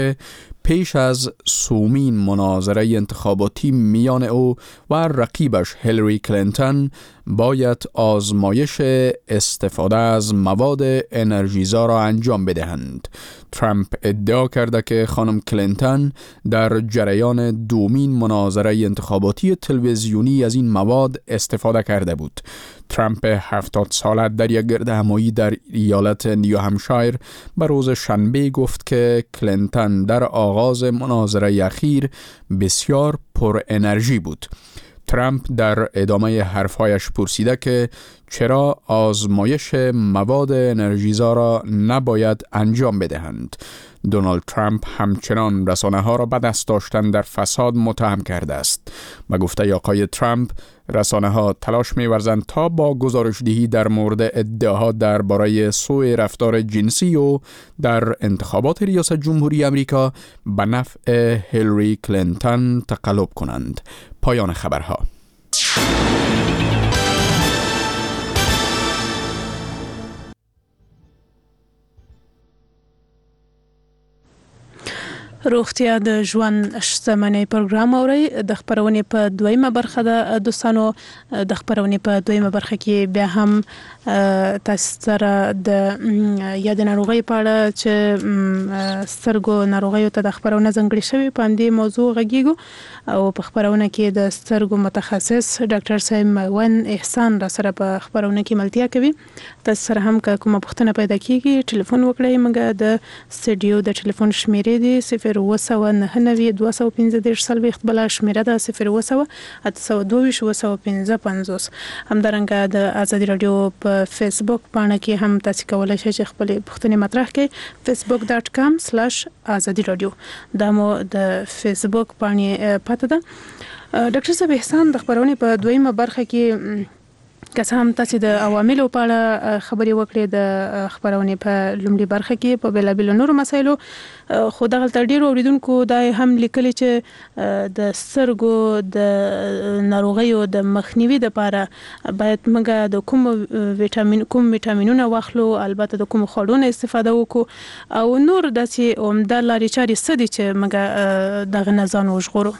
پیش از سومین مناظره انتخاباتی میان او و رقیبش هیلاری کلینتون باید آزمایش استفاده از مواد انرژیزا را انجام بدهند. ترامپ ادعا کرده که خانم کلینتون در جریان دومین مناظره انتخاباتی تلویزیونی از این مواد استفاده کرده بود. ترامپ 70 ساله در یک گردهمایی در ایالت نیو همشایر به روز شنبه گفت که کلینتون در آغاز مناظره اخیر بسیار پر انرژی بود. ترامپ در ادامه حرفهایش پرسیده که چرا آزمایش مواد انرژیزا را نباید انجام بدهند. دونالد ترامپ همچنان رسانه‌ها را به دست داشتن در فساد متهم کرده است. به گفته آقای ترامپ، رسانه‌ها تلاش می‌ورزند تا با گزارش‌دهی در مورد ادعاها درباره سوء رفتار جنسی و در انتخابات ریاست جمهوری آمریکا به نفع هیلاری کلینتون تقلب کنند. پایان خبرها. روغتیا د ژوند شتمنۍ پروګرام اوري. د خبرونې په دویمه برخه د دوستانو د خبرونې په دویمه برخه کې بیا هم تاسو سره د یاد ناروغي په اړه چې سترګو ناروغیو ته د خبرونه ځانګړي شوی په دې موضوع غږیږو او په خبرونه کې د سترګو متخصص ډاکټر صاحب مون احسان را سره په خبرونه کې ملتیا کوي. تاسو سره هم کومه پوښتنه پیدا کیږي ټلیفون وکړئ. موږ د سټډیو د ټلیفون شمیرې دی 0299215 بل شمیره ده 02822 همدارنګه د ازادي رادیو په فیسبوک باندې کې هم تاسو کولای شئ چې خپل پوښتنې مطرح کړئ. facebook.com/azadi radio دا مو د فیسبوک باندې پته ده. ډاکټر صاحب احسان د خبرونې په دویمه برخه کې که څه هم تاسو د عواملو په اړه خبرې وکړې د خبرونې په لومړي برخه کې په بېلابېلو نورو مسایلو، خو دغلته ډېرو اوریدونکو دا هم لیکلي چې د سترګو د ناروغیو د مخنیوي لپاره باید موږ د کوم ویټامینونه واخلو، البته د کوم خوړو استفاده وکړو او نور داسې عمده لارې چارې څه دي چې موږ دغه نه ځان وژغورو.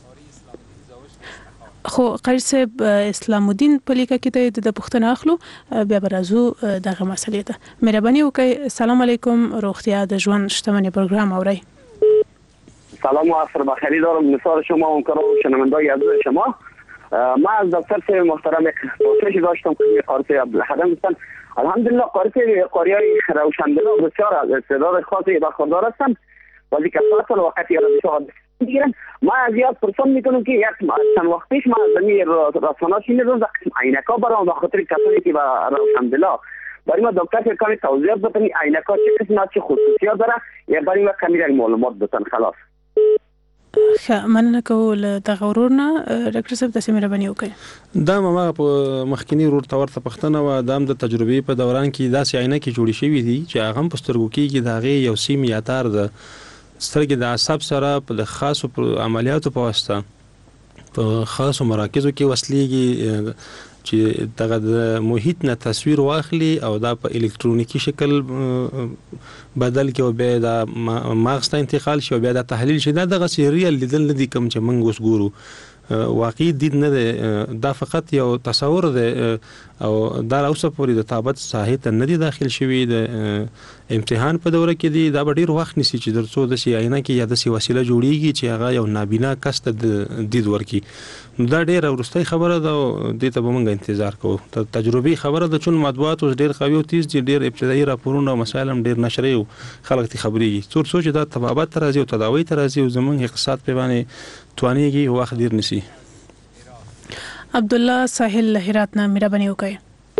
خو قاری صاحب اسلام الدین په لیکه کې د پښتنه اخلو بیا برازو دغه مسلې ته مهرباني وکړئ. السلام علیکم. روغتیا د ژوند شتمنۍ پروگرام اوري. سلام و عصر بخیر دارم نثار شما و همکاران و شنوندگان عزیز شما. ما از دکتر صاحب محترم پرسشی داشتم که قاری صاحب عبدالحدم هستند. الحمدلله قاری صاحب قاریای روشندل بسیار از استعداد خاصی برخوردار هستند. ولی کسات وقتی یاد میگیرن. ما از یاد پرسان میکنم که یک چند وقت پیش ما از زمین رسانات شنیدم عینکا برام به خاطر کسانی که با روشندلا برای ما دکتر که کمی توضیح بدن عینکا چه قسمت چه خصوصیات داره یا برای ما کمی یک معلومات بدن. خلاص مننه کول د غورورنا ډاکټر صاحب تاسو مهرباني وکړئ. دا ما په مخکینی ورور تورته پښتنه و د تجربې په دوران کې داسې عینکې جوړې شوې دي چې هغه په سترګو کې دغه یو سیم یا تار د سترګې د عصب سره په خاصو عملیاتو په واسطه په خاصو مراکزو کې وصلېږي چې دغه د محیط نه تصویر واخلي او دا په الکترونیکی شکل بدل کې او بیا د مغز ته انتقال شي او بیا د تحلیل شي. دا دغه ریل لیدل نه دي کوم چې موږ اوس ګورو، واقعي دید نه دی، دا فقط یو تصور دی او دا اوسه پورې د تابعیت ساحې ته نه دی داخل شوی. د امتحان په دوره کې دی دا ډیر وخت نیسي چې درڅو د شي عینه کې یا د شي وسیله جوړیږي چې هغه یو نابینا کس ته دید ورکي. دا ډیر ورستۍ خبره ده او دې ته به موږ انتظار کوو. تجربي خبره ده چې مطبوعات اوس ډیر قوي او تیز دي، ډیر ابتدایي راپورونه او مسایل هم ډیر نشري او خلک ته خبريږي. څور سوچ دا تبابت راځي او تداوی ته راځي او زمونږ اقتصاد په باندې توانيږي وخت ډیر نسی. عبد الله ساحل هرات نه مهرباني وکړئ.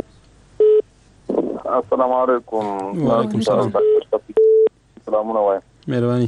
السلام علیکم. وعلیکم السلام. سلامونه وایم. مهرباني.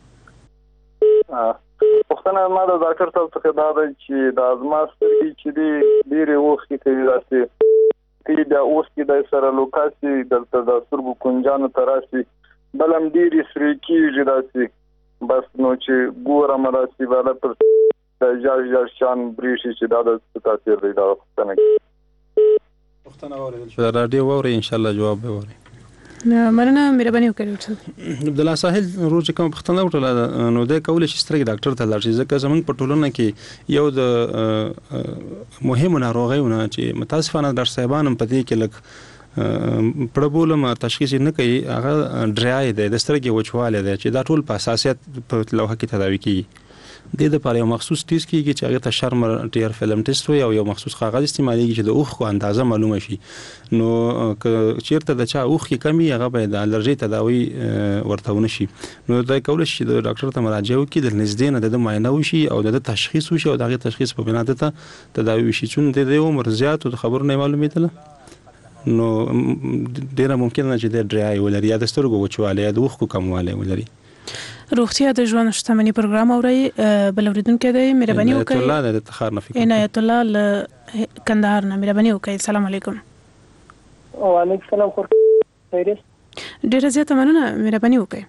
پښتنه ما د ډاکټر صاحب څخه دا دی چې د ازماستري چې دی ډیره وخت کې راځي چې دا اوس کې د سره لوکاسي دلته د سترګو کنجانو تراسي بلم ډیره سری کیږي داسي بس نو چې ګورم راسي بالا پر د جاج شان بریشي چې دا د تاثیر دی دا پښتنه اورېدل شو. رادیو اوري ان شاء الله جواب به اوري. مننه مهرباني وکړئ ډاکټر صاحب. عبد الله ساحل روز کوم پښتنه وټله نو د کول شي سترګې ډاکټر ته لاړ شي ځکه زمونږ په ټولنه کې یو د مهمه ناروغیونه چې متاسفانه ډاکټر صاحبان هم پدې کې لک پربولم تشخیص نه کوي هغه ډرای دی د سترګې وچواله دی چې دا ټول په اساسیت په لوحه کې تداوي کیږي. د دې لپاره یو مخصوص ټیسټ کیږي چې هغه ته شرمر ټیر فلم ټیسټ وي او یو مخصوص کاغذ استعماليږي چې د اوخ کو اندازه معلومه شي. نو چیرته د چا اوخ کې کمی هغه به د الرجی تداوی ورته ونشي. نو دا کول شي د ډاکټر ته مراجعه وکړي د نږدې نه د معاینه وشي او د تشخیص وشي او دغه تشخیص په بنا ته تداوی وشي. چون د عمر زیات او خبرو نه معلومېدل نو ډیره ممکنه چې د ډرای ولري یا د سترګو وچواله یا د اوخ کو کمواله ولري. روغتیا د ژوند شتمنۍ پروګرام اوري بل اوریدونکو دی مهرباني وکړئ. عنایت الله د تخار نه فکر عنایت الله له کندهار نه مهرباني وکړئ. السلام علیکم. وعلیکم السلام. خیریت ډیره زیاته مننه مهرباني وکړئ.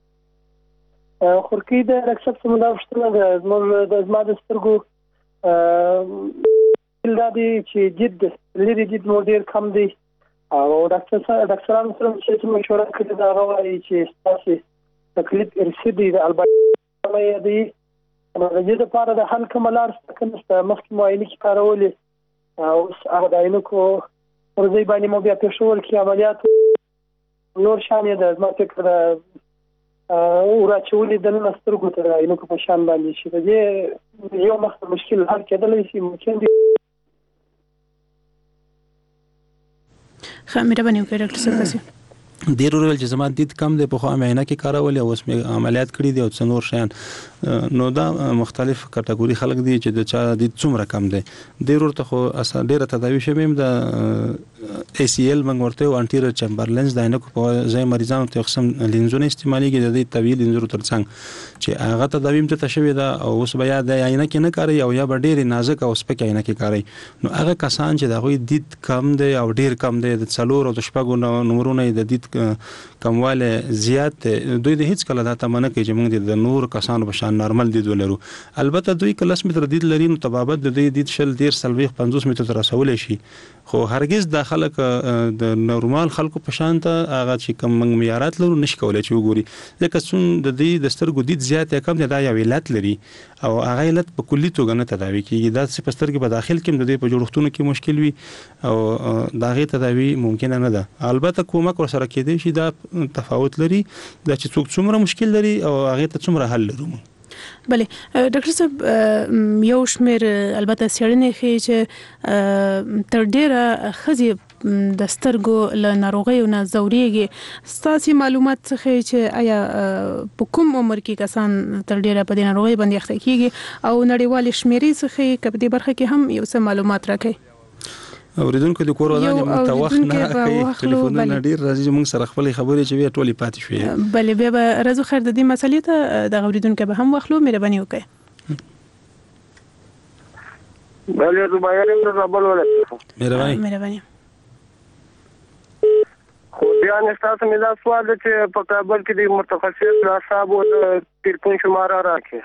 خورکی د رکسب سمدا وشتنه د زما د سترګو لدی چې جد لري جد مو ډیر کم دی او ډاکټرانو سره چې مشوره کړې دا غواړي چې تاسو تکلیف ارشدي د البته دی نو د دې لپاره د حل کملار څخه مخکې معاینه کی کارولې او هغه داینو کو ورځي باندې مو بیا پېښول کی عملیات نور شانې د ما فکر ورچولې د نسترګو ته داینو کو په شان باندې شي د یو مشکل حل کېدلی شي ممکن دی. مهرباني وکړئ ډاکټر صاحب. تاسو ډیر ورول چې زما دید کم دی په خو معاینه کې کارول او اوس مې عملیات کړی دی او څنور شیان نو دا مختلف کټګوري خلک دي چې د چا دید څومره کم دی. ډیر ورته خو ډیره تداوی شوم د ACL موږ ورته انټیریور چمبر لینز داینه کو په ځای مریضانو ته قسم لینزونه استعماليږي د دې طویل لینزونو ترڅنګ چې هغه تداوی ته تشوي دا او اوس بیا د عینه کې نه کاری او یا ډیر نازک او سپک عینه کې کاری. نو هغه کسان چې دا غوي دید کم دی او ډیر کم دی د څلور او د شپږو نمبرونه د دید کمواله زیات دوی د هیڅ کله دا تمنه کوي چې موږ د نور کسانو په شان نارمل دید ولرو. البته دوی کلاس متر دید لري نو تبابت د دې دید شل ډیر سلويخ 50 متر تر رسول شي خو هرگز د خلک د نورمال خلکو په شان ته هغه چې کوم معیارات لرو نشي کولای چې وګوري ځکه څون د دې د سترګو دید زیات یا کم دا یو علت لري او هغه علت په کلی توګه نه تداوي کیږي. دا چې په سترګې په داخل کې د دې په جوړښتونو کې مشکل وي او دا غي تداوي ممکن نه ده. البته کومک ورسره کېدای شي دا تفاوت لري دا چې څوک څومره مشکل لري او هغه ته څومره حل لري. بله ډاکټر صاحب یو شمیر البته سیړنې ښیي چې تر ډیره ښځې د سترګو له ناروغیو نه ځورېږي. ستاسې معلومات څخه چې آیا په کوم عمر کې کسان تر ډیره په دې ناروغۍ باندې اخته کیږي او نړیوالې شمیرې څخه په دې برخه کې هم یو څه معلومات راکړي. اوریدونکو د کور ولانه متوخ نه کوي ټلیفونونه ډیر راځي موږ سره خپل خبرې چې وی ټولې پاتې شوې. بله بیا به راځو خیر د دې مسلې ته د اوریدونکو به هم واخلو. مهرباني وکړئ. بله زبایره ربل ولا مهرباني خو بیا نستاسو مې دا سوال دی چې په کابل کې د متخصص اعصاب او تلیفون شماره راکړي.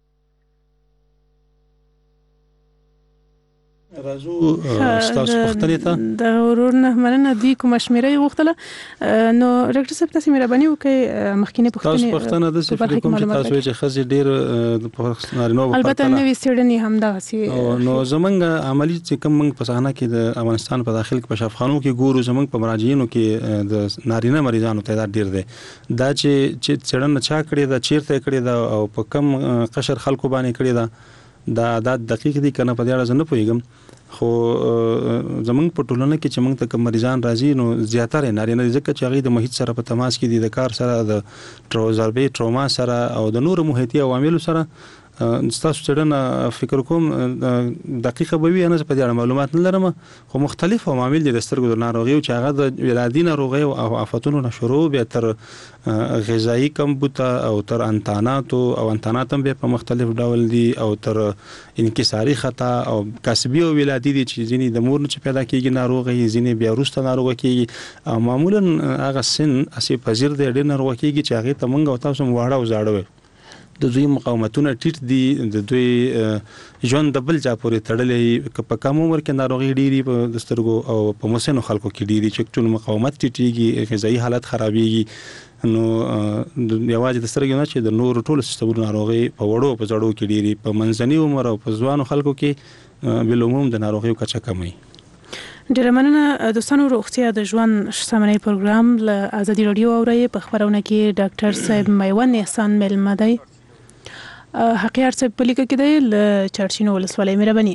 راځو تاسو پوښتنه ته د ورونه مننه دی کوم شمیره غوښتله نو ډاکټر صاحب تاسو مهرباني وکړئ مخکینه پوښتنه د څه کوم چې تاسو چې خزي ډیر په نارینو البته نوې سیړنی هم دا سي نو زمونږ عملی چې کوم موږ په صحنه کې د افغانستان په داخل کې په شفاخانو کې ګورو زمونږ په مراجعینو کې د نارینه مریضانو تعداد ډیر دی. دا چې چړن چا کړی دا چیرته کړی دا او په کم قشر خلکو باندې کړی دا عادت دقیق دي کنه په دې اړه نه پوهیږم خو زمونږ په ټولنه کې چې موږ ته کوم مریضان راځي نو زیاتره نارینه ځکه چې هغه د محیط سره په تماس کې دي د کار سره د ټروما سره او د نورو محیطي عواملو سره تاسو چرنه فکر کوم دقیقه به وي نه په دې معلومات نه لرم خو مختلف عوامل دي د سترګو د ناروغیو چې هغه د ولادي ناروغي او آفاتونو نشرو به تر غذایی کمبود او تر انتاناتو او انتاناتم به په مختلف ډول دي او تر انکساری خطا او کسبي او ولادي دي چې ځینې د مور نه پیدا کیږي ناروغي ځینې بیا وروسته ناروغي کیږي او معمولا هغه سن اسی پذیر د ډېر ناروغي کیږي چې هغه ته مونږ او تاسو واړه او زاړه د دوی مقاومتونه ټیټ دي، د دوی ژوند د بل چا پورې تړلې، په کم عمر کې ناروغي ډېری په د سترګو او په مسنو خلکو کې ډېری چې ټول مقاومت ټیټيږي، غذایی حالت خرابېږي. نو یوازې د سترګو نه چې د نور ټول سیستمونو ناروغي په وړو په زړو کې ډېری، په منځني عمر او په ځوانو خلکو کې بالعموم د ناروغیو کچه کموي. ډیره مننه دوستانو. روغتیا د ژوند شتمنۍ پروګرام له ازادي رادیو اوري په خبرونه کې ډاکټر صاحب میوند احسان ملما دی، حقیقت صاحب په لیکه کې دی له چرچینو ولسوالۍ. مهرباني.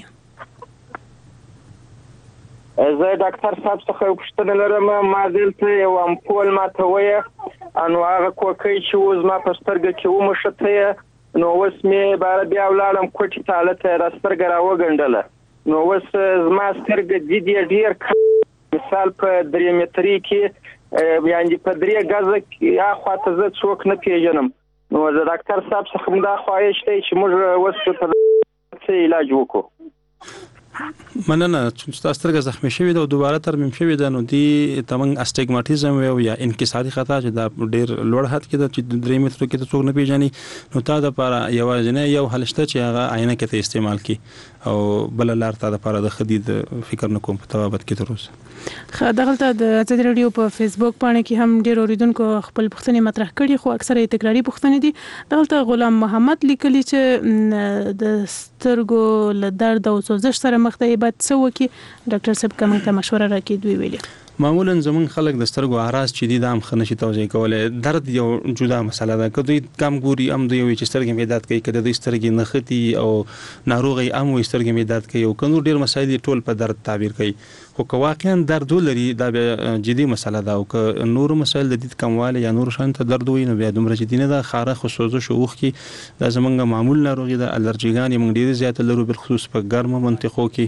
زه ډاکټر صاحب څخه پوښتنه لرم. ما دلته یو امپول ماته وایه، نو هغه کوکۍ چې اوس ما په سترګه کې ومښته، نو اوس مې باره بیا ولاړم کوټې ته، هلته را سترګه راوګنډله. نو اوس زما سترګه دید یې ډېر مثال په 3 متري کې، یعنې په 3 ګزه کې اخواته زه څوک نه پیژنم. نو د ډاکټر صاحب څخه دا خواهش دی چې موږ اوس په څه علاج وکړو. مننه. چې تاسو سترګه زخمی شوې ده او دوباره ترمیم شوې ده، نو دی تمنګ استګماټیزم یا انکساري خطا چې دا ډېر لوړ حد کې ده چې 3 مترو کې څوک نه پیژني، نو تا د لپاره یوازینی یو حل شته چې هغه عینه کې ته استعمال کی او بل لار ته د لپاره د خدید فکر نه کوم په توابت کې تر اوسه. دغلته د ازادي رادیو په فیسبوک باندې کې هم ډېر اوریدونکو خپل پوښتنې مطرح کړي، خو اکثره تکراری پوښتنې دي. دغلته غلام محمد لیکلي چې د سترګو له درد او سوزش سره مخ دی، باید څه وکړي؟ ډاکټر صاحب کوم ته مشوره راکړي دوی ویلي. معمولا زمون خلک د سترګو اعراض چې دي د هم خنشي توضیح کوله. درد یو جدا مسله ده، کله کم ګوري هم دوی چې سترګې میداد کوي، کله د سترګې نختی او ناروغي هم وي سترګې میداد کوي، او کنو ډیر مسایل ټول په درد تعبیر کوي. خو که واقعا درد ولري دا جدي مسله ده، او که نور مسایل د دې کمواله یا نور شانت درد وي نو بیا دومره جدي نه ده. خارخ او سوزش او وخت کې دا زمونږ معمول ناروغي ده. الرجیګان موږ ډیر زیات لرو، بالخصوص په ګرمه منطقو کې.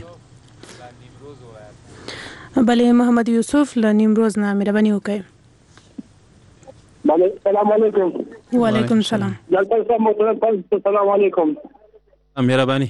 بله محمد یوسف له نیمروز نه، مهرباني وکړئ. بله السلام علیکم. وعلیکم السلام. ډاکټر صاحب محترم السلام علیکم. مهرباني.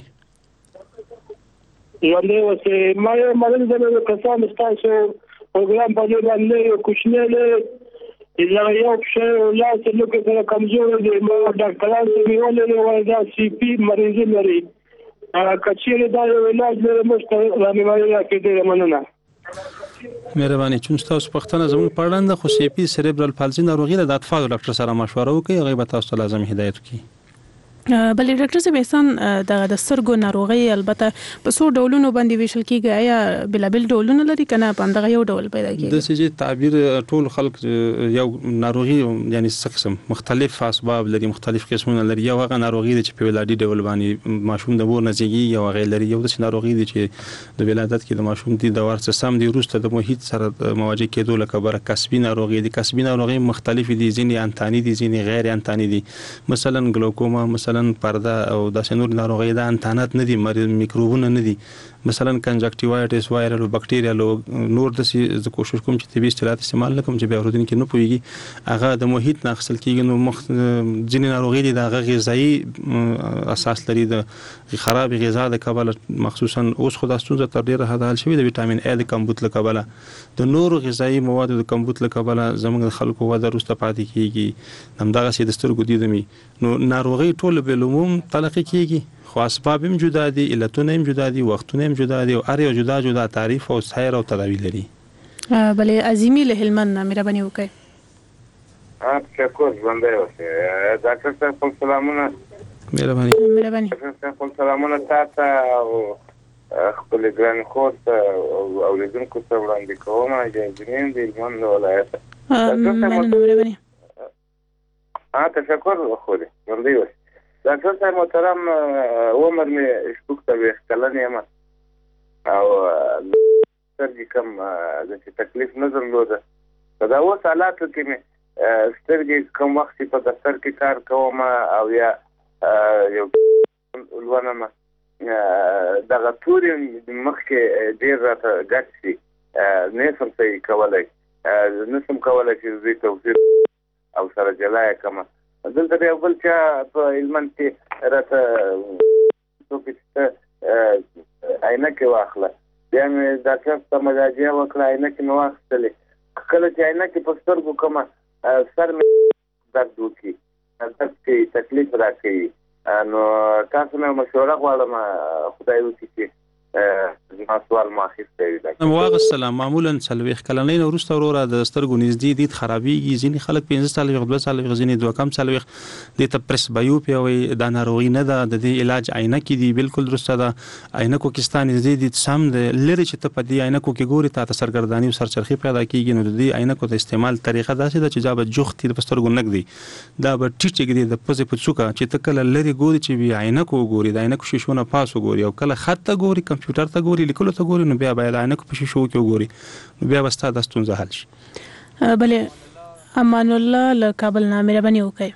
یعنی وسه ما مدن د کسان تاسو پروګرام باندې باندې کوښښ نه یو څه لا څه لکه سره کمزور دي. ما ډاکټرانو ته ویلي وای دا سی پی مریض لري، کچېره دا علاج لري مشته رانیمایي راکړي. مننه. مهرباني. چون تاسو پښتنه زموږ پړاند خو سی پی سریبرال پالزي ناروغي د اطفال ډاکټر سره مشوره وکړي، هغه به تاسو لازم هدایت وکړي. بلې ډاکټر صاحب احسان د سترګو ناروغي البته په څو ډولونو باندې ویشل کیږي، آیا بلابل ډولونه لري کنه په همدغه یو ډول پیدا کیږي؟ د سې تعبیر ټول خلک یو ناروغي یعنی قسم مختلف اسباب لري، مختلف قسمونه لري. یو هغه ناروغي چې په ولادي ډول باندې ماشوم د مور نزيږي، یو غیر لري. یو د ناروغي چې د ولادت کې د ماشوم د ورڅ سم دی وروسته د محیط سره مواجه کېدو لکه بر کسبي ناروغي دي. کسبي ناروغي مختلف دي، ځینې انتاني دي، ځینې غیر انتاني دي. مثلا ګلوکوما، مثلا پرده او د نور ناروغي د انتانات نه دي، میکروبونه نه دي. مثلا کنجکټیوایټس، وایرل او بکټیریال او نور د کوشش کوم چې طبي اصطلاحات استعمال نکوم چې بیا ورودن کې نه پويږي، هغه د محیط نه اخیستل کیږي. نو ځینې ناروغي دي د غذایی اساس لري، د خراب غذا د کبله، مخصوصا اوس خو د ستونزه تر ډیره حد حل شوی د وټامین ا د کمبود له کبله، د نور غذایی مواد د کمبود له کبله زموږ خلکو وده روسته پاتې کیږي. همدغه سي د سترګو دیدمي. نو ناروغي ټول به عموم تلقي کیږي، خو اسباب هم جدا دي، علتونه هم جدا دي، وختونه هم جدا دي، او هر یو جدا جدا تعریف او سیر او تداوی لري. بلې عظیمی له هلمند مهرباني وکړئ. شکر ژوندی اوسئ. ډاکټر صاحب سلامونه. مهرباني. ډاکټر صاحب سلامونه تاسو او خپل ګران خور ته او لیدونکو ته وړاندې کوم. جنین د هلمند ولایت. مهرباني. تشکر خوري. ژوندی اوسئ. ډاکټر صاحب محترم، عمر مې شپږ څلوېښت کلن یم او سترګې کم داسې تکلیف نه درلوده. په دا اوس حالاتو کې مې سترګې کم وخت په دفتر کې کار کوم او یا یو لولم دغه تورې مخکې ډېر راته ګډ شي، نه شم صحیح کولی، نه شم کولی چې دوی توفیر او سره جلا یې کړم. دلته یو بل چا په هلمند کې راته څوک چې عینکې واخله، بیا مې ډاکټر ته مراجعه وکړه، عینکې مې واخیستلې. کله چې عینکې په سترګو کومه سر مې درد وکړي، تاسو تکلیف راکړي نو تاسو نه مشوره غواړم خدای وکړي چې زما سوال ماخذ دی واغ السلام معمولا سلويخ کلنۍ نو ورسته وروره د سترګو نږدې دید خرابېږي ځینې خلک 15 سال یو 2 سال ځینې دوه کم سال وخت د ته پرس بایوپیا وي د ناروغي نه ده د دې علاج عینکې دي بالکل درسته ده عینکو کېستان نږدې سم د لری چې ته په دې عینکو کې ګوري ته سرګردانی او سرچرخي پیدا کیږي نو د دې عینکو د استعمال طریقه داسې ده چې جواب جوختي د سترګو نګ دی دا به ټیټ د پزې په څوکا چې ته کله لری ګوري چې وی عینکو ګوري د عینکو شیشونه پاسو ګوري او کله خط ته ګوري کمپیوټر ته ګوري لیکلو ته ګوري نو بیا باید عینکو په شیشو کې وګوري نو بیا وستا د ستونزه حل شي. بلې امان الله له کابل نه مهرباني وکړئ.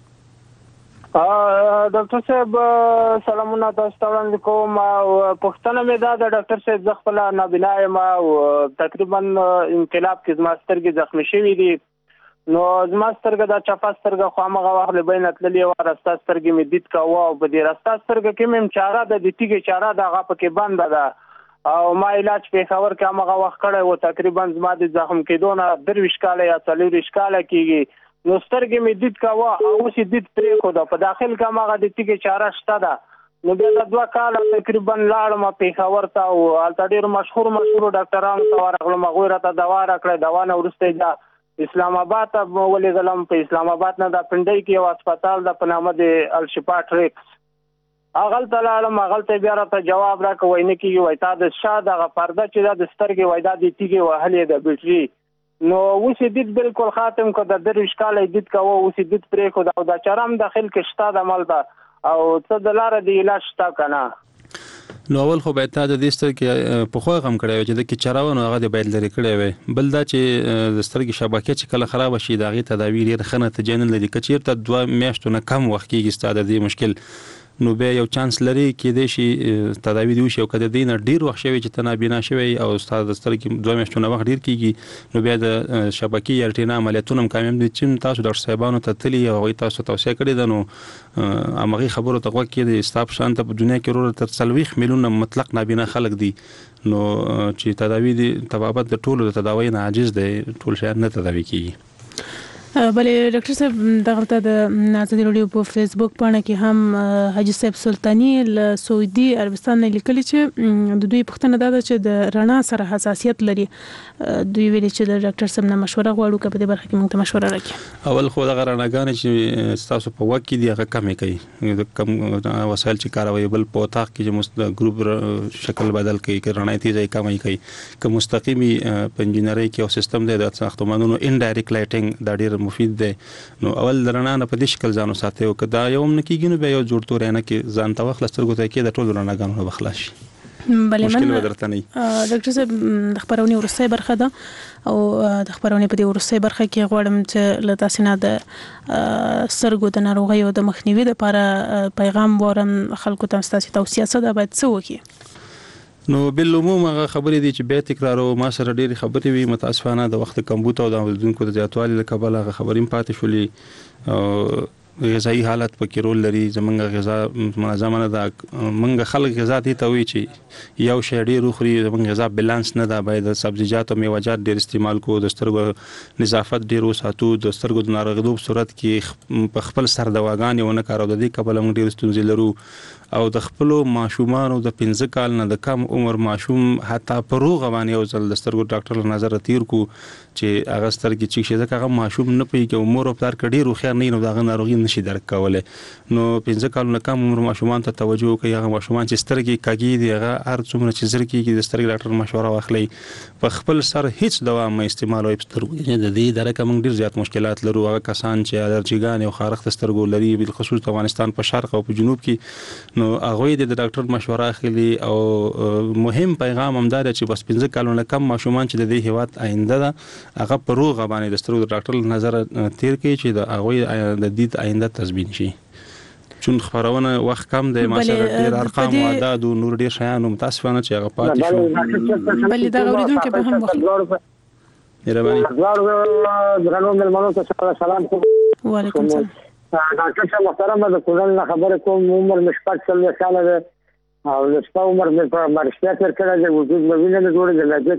ډاکټر صاحب سلامونه تاسو ته وړاندې کوم او پوښتنه مې ده د ډاکټر صاحب زه خپل نابینا یم او تقریبا انقلاب کې زما سترګې زخمي شوي دي نو زما سترګه د چپه سترګه خو هغه وخت له بین تللې و راسته سترګې مې دید کوه او په دې راسته سترګه کې مې چاره د تیږې چاره د هغه پکې بنده ده او ما علاج پېښور کې هغه وخت کړی و تقریبا زما د زخم کېدو نه 23 کاله یا 24 کاله کېږي نو سترګې مې دید کوه او اوس یې دید پرېښوده په داخل کې هغه د تیږې چاره شته ده نو بیا د 2 کاله تقریبا لاړم پېښور ته او هلته ډېر مشهور ډاکټرانو ته ورغلم هغوی راته دوا راکړه دوا نه وروسته دا اسلام آباد ته ولېږلم په اسلام آباد نه د پنډۍ کې یو هسپتال د په نامه د الشفا ټریکس هغلته لاړم هغلته بیا راته جواب راکړه وایي نه کېږي وایي تا د شا دغه پرده چې دا د سترګې وایي دا د تیږې وهلې د بیټري نو اوس یې دید بالکل خاتم کړه د 23 کاله یې دید کوه اوس یې دید پرېښوده او دا چاره هم داخل کې شته د عمل ته او څه د لاره د علاج شته که نه نو اول خو باید ته د دې سترګې په خو غم کړی چې د کې چراونه هغه د باید لري کړی وي بل دا چې د سترګې شبکه چې کله خراب شي دا غي تداوی ډیر خنه ته جنن لري کچیر ته 2 میاشتو نه کم وخت کېږي ستاسو د دې مشکل نو به یو چانس لري کې د شي تداوی دی شي او کده دین ډیر وخت شوی چې تنابینا شوی او استاد سترګې 2 میاشتو نه وخت ډیر کېږي نو بیا د شبکې الټینا عملیاتونه کامیاب دي چې تاسو ډاکټر صاحبانو ته تلی او تاسو توصیه کړې ده نو امغه خبرو ته وکړي د استاپ شانته په دنیا کې ورو تر 30 میلیون مطلق نابینا خلک دي نو چې تداوی دي تبابت د ټولو د تداوی نه عاجز دي ټول شهر نه تداوی کیږي. بلې ډاکټر صاحب دغه د ازادي راډیو په فیسبوک باندې کې هم حاجی صاحب سلطانی له سعودي عربستان نه لیکلي چې د دوی پوښتنه ده چې د رڼا سره حساسیت لري دوی ویلي چې د ډاکټر صاحب نه مشوره غواړو که په دې برخه کې موږ ته مشوره راکړي. اول خو دغه رڼاګانې چې تاسو په وخت کې دی هغه کمې کوي د کم وسایل چې کاروي بل په وطاق کې چې ګروپ شکل بدل کوي که رڼا تیزه کمې کوي که مستقیمي په انجینری کې او سیستم دی د ساختمانونو انډایرکټ لایټینګ دا ډیر مفید دی نو اول رڼا نه په دې شکل ځانو ساتي او کدا یو نه کېږي نو به یو جوړ تور نه کې ځان ته وخت سترګو ته کې د ټولو رڼاګانو بخلاص شي. بلې من ډاکټر صاحب د خبرونې ورسته برخه ده او د خبرونې په دې ورسته برخه کې غواړم چې له تاسو نه د سترګو د ناروغۍ او د مخنیوي لپاره پیغام ورم خلکو ته تاسو توصیه څه ده باید څه وکړي. نو بل عموم هغه خبرې دي چې به تکرار او ما سره ډېری خبرې وي متاسفانه د وخت کمبوت او د اوریدونکو د زیاتوالي له کبله هغه خبرې پاتې شولې او غذایی حالت پکې رول لري زمونږ غذا منظمه نه ده مونږ خلک غذا دي ته وی چې یو شی ډېر خوري زمونږ غذا بیلانس نه ده باید سبزیجات او میوه‌جات ډېر استعمال کو د سترګو نظافت ډېر وساتو د سترګو د ناروغیدو په صورت کې په خپل سر دواګانې ونه کارو د دې کبله موږ ډېر ستونزې لرو او د خپل ماشومان او د 15 کال نه د کم عمر ماشوم حتی پروغ باندې او زل د سترګو ډاکټر نظر تیر کو چې هغه سترګې چې شي ځکه هغه ماشوم نه پیږي او مور او پلار کډیر خو خیر نه نو دغه ناروغي نشي درک کوله نو 15 کال نه کم عمر ماشومان ته توجه کوي هغه ماشومان چې سترګې کاږي دی هغه هر څومره چې زر کېږي د سترګې ډاکټر مشوره واخلي په خپل سر هیڅ دوا مې استعمال او سترګو د دې درکه موږ ډیر زیات مشکلات لرو هغه کسان چې الرجیګان او خارخ سترګو لري بل خصوص افغانستان په شرق او په جنوب کې نو هغه د ډاکټر مشوره اخلي او مهم پیغام هم دا چې بس 15 کالونه کم ماشومان چې د دې هیواد آینده ده هغه پروغ باندې د سترګو ډاکټر نظر تیر کوي چې د هغه د دې آینده تضمین شي چون خبرونه وخت کم دی ما سره ډیر ارقام او اعداد او نور ډیر شیان متاسفانه چې هغه پاتې شو بلې دا اوریدونکو په هم وخت مهرباني درنو ملمنو ته سلام وعلیکم السلام ډاکټر صاحب محترم د کورن خبره کوم عمر مشپک سره سال ده او د سپاو عمر په مرشته تر کړه د وجود نوینه نه جوړه د لږه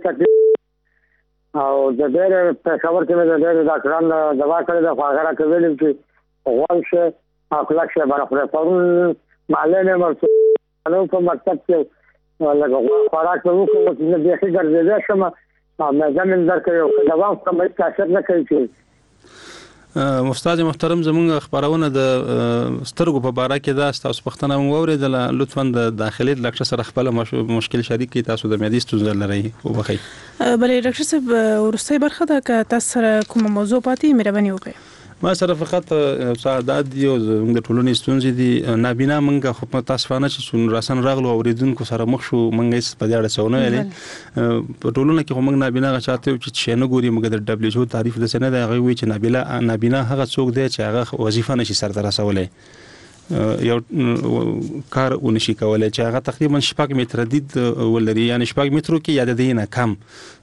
تکلیف او د ډېر په خبر کې د ډېر ډاکټرانو دوا کړې د فاغره کوي چې غوړ شه اخلاق شه باندې پرون معلم مرسو نو په مکتب کې لکه خوراک وکړو چې نه به ګرځېده شم ما زمين درکې دا وخت کوم تاثیر نه کوي. استاد محترم زمونږ خبرونه د سترګو په باره کې دا تاسو پښتنه ووریدل لطفا د داخلي ډاکټر سره خپل مشکل شریک کی تاسو د معدې ستونزې لرئ او بخي بلې ډاکټر صاحب ورسته برخه ده ک تاسو سره کوم موضوع پاتې مهرباني وکړئ. ما سره فقط سعادت دی او د ټولنې ستونزې دي نابینا منګه خو متاسفانه چې څون راسن راغلو اوریدونکو سره مخ شو منګه په دې اړه څونه ویلې په ټولنه کې هم نابینا غچاته چې څه نه ګوري موږ د دبليو تعریف د سنه د غوي چې نابینا هغه څوک دی چې هغه وظیفه نشي سره رسولې یو کار ونشي کولای چې هغه تقریبا 6 متر دید ولري یعنی 6 مترو کې یاد دی نه کم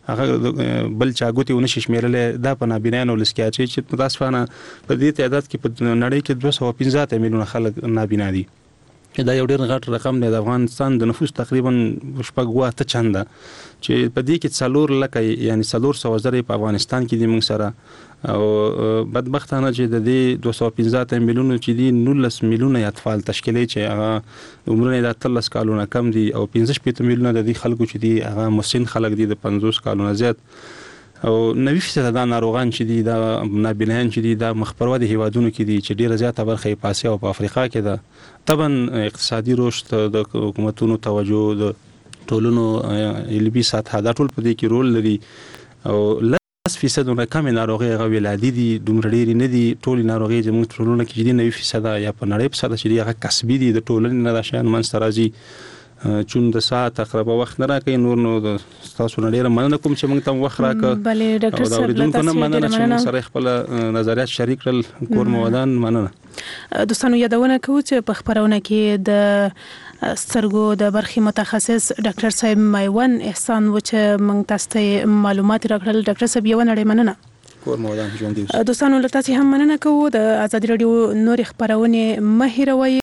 هغه بل چاغوتی ونشي شمیرل دا په نابینانو لسکیا چې متاسفانه په دې تعداد کې په نړۍ کې 215 میلیون خلک نابینا دي. دا یو ډېر غټ رقم دی. د افغانستان د نفوس تقریبا 8 چنده چې په دې کې 4 لکه یعنی 400,000 په افغانستان کې د موږ سره او بدبختانه چې د دې 215 میلیون چې دي 19 میلیون اطفال تشکیلي چې هغه عمرونه د 13 کالونو کم دي او 15 میلیون د دې خلکو چې دي هغه مسن خلک دي د 50 کالونو زیات او 90% د ناروغان چې دي دا نابینان چې دي دا مخبرو د هیوادونو کې دي چې ډیره زیاته برخه په اسیا او په افریقا کې ده. طبعا اقتصادي رشد د حکومتونو توجه د ټولونو علمي سطح دا ټول په دې کې رول لري او 10% نه کم ناروغي هغه ولادي دي دومره ډېری نه دي. ټول ناروغي زموږ ټولنه کې دي 90% یا په نړۍ په سطح چې هغه کسبي دي د ټولنې نه راشي منځ راځي چون د ساعت تقریبا وخت نه راکې نور نو د تاسو نه ډیره مننه کوم چې موږ ته وخت راکړه. بلې ډاکټر صاحب تاسو نه مننه چې موږ سره خپل نظریات شریک کړل کور مودان مننه. دوستانو یادونه کوم چې په خبرونه کې د سترګو د برخې متخصص ډاکټر صاحب مایوان احسان و چې موږ تاسو ته معلومات راکړل. ډاکټر صاحب یو نړۍ مننه. کور مودان ژوند دي. دوستانو لته هم مننه کوم د ازادي رادیو نور خبرونه مه هیروئ.